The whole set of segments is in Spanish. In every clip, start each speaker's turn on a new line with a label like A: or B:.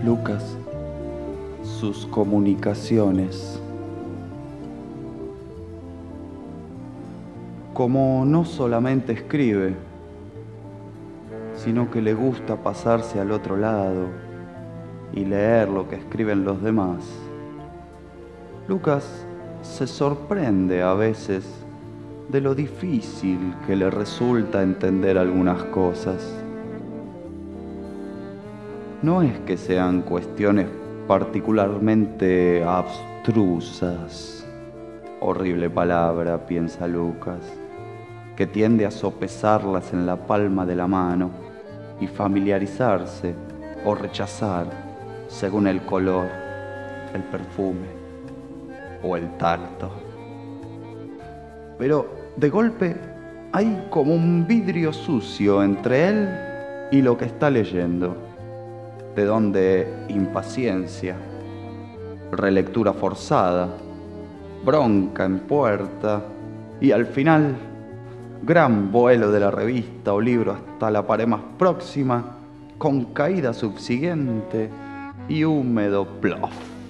A: Lucas, sus comunicaciones. Como no solamente escribe, sino que le gusta pasarse al otro lado y leer lo que escriben los demás, Lucas se sorprende a veces de lo difícil que le resulta entender algunas cosas. No es que sean cuestiones particularmente abstrusas, horrible palabra, piensa Lucas, que tiende a sopesarlas en la palma de la mano y familiarizarse o rechazar según el color, el perfume o el tacto. Pero de golpe hay como un vidrio sucio entre él y lo que está leyendo, de donde impaciencia, relectura forzada, bronca en puerta y al final gran vuelo de la revista o libro hasta la pared más próxima, con caída subsiguiente y húmedo plof.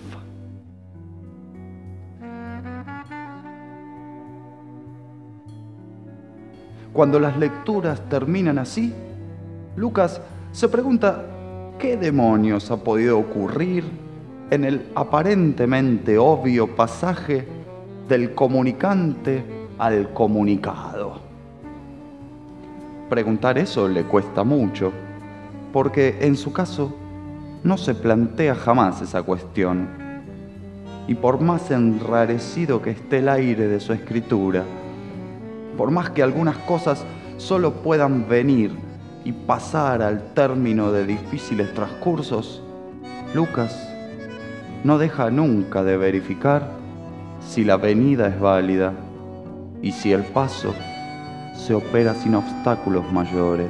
A: Cuando las lecturas terminan así, Lucas se pregunta qué demonios ha podido ocurrir en el aparentemente obvio pasaje del comunicante al comunicado. Preguntar eso le cuesta mucho, porque en su caso no se plantea jamás esa cuestión. Y por más enrarecido que esté el aire de su escritura, por más que algunas cosas solo puedan venir y pasar al término de difíciles transcursos, Lucas no deja nunca de verificar si la venida es válida y si el paso se opera sin obstáculos mayores.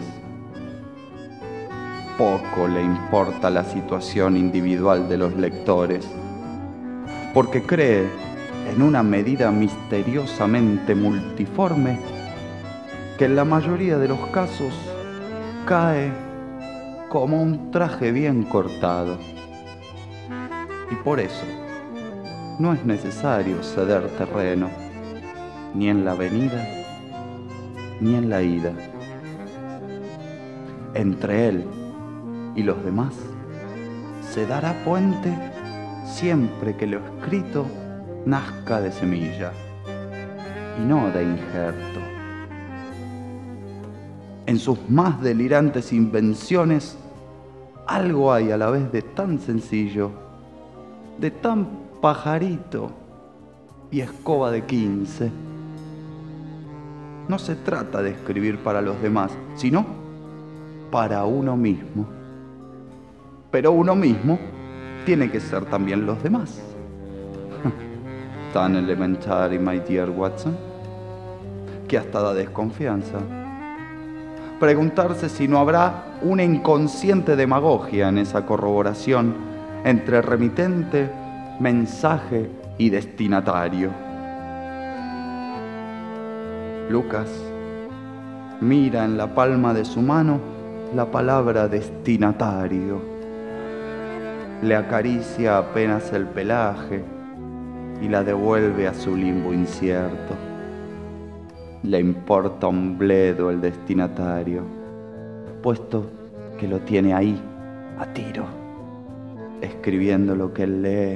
A: Poco le importa la situación individual de los lectores, porque cree en una medida misteriosamente multiforme que en la mayoría de los casos cae como un traje bien cortado. Y por eso no es necesario ceder terreno, ni en la venida, ni en la ida. Entre él y los demás se dará puente siempre que lo escrito nazca de semilla y no de injerto. En sus más delirantes invenciones, algo hay a la vez de tan sencillo, de tan pajarito y escoba de 15. No se trata de escribir para los demás, sino para uno mismo. Pero uno mismo tiene que ser también los demás. Tan elementary, my dear Watson, que hasta da desconfianza. Preguntarse si no habrá una inconsciente demagogia en esa corroboración entre remitente, mensaje y destinatario. Lucas mira en la palma de su mano la palabra destinatario. Le acaricia apenas el pelaje y la devuelve a su limbo incierto. Le importa un bledo el destinatario, puesto que lo tiene ahí, a tiro, escribiendo lo que él lee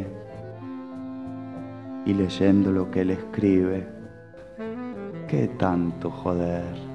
A: y leyendo lo que él escribe. ¿Qué tanto joder?